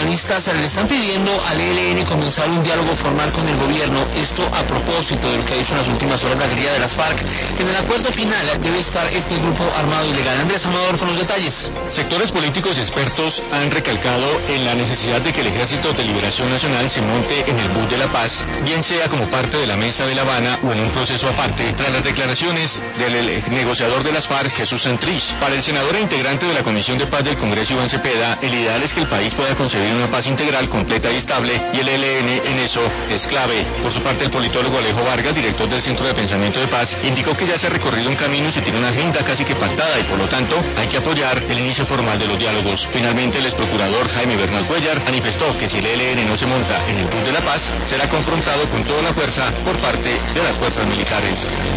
analistas le están pidiendo al ELN comenzar un diálogo formal con el gobierno, esto a propósito de lo que ha dicho en las últimas horas la guerrilla de las FARC, que en el acuerdo final debe estar este grupo armado ilegal. Andrés Amador con los detalles. Sectores políticos y expertos han recalcado en la necesidad de que el Ejército de Liberación Nacional se monte en el bus de la paz, bien sea como parte de la Mesa de La Habana o en un proceso aparte, tras las declaraciones del negociador de las FARC, Jesús Santrich. Para el senador e integrante de la Comisión de Paz del Congreso, Iván Cepeda, el ideal es que el país pueda concebir una paz integral, completa y estable, y el ELN en eso es clave. Por su parte, el politólogo Alejo Vargas, director del Centro de Pensamiento de Paz, indicó que ya se ha recorrido un camino y se tiene una agenda casi que pactada y por lo tanto hay que apoyar el inicio formal de los diálogos. Finalmente, el exprocurador Jaime Bernal Cuellar manifestó que si el ELN no se monta en el bus de la paz, será confrontado con toda la fuerza por parte de las fuerzas militares.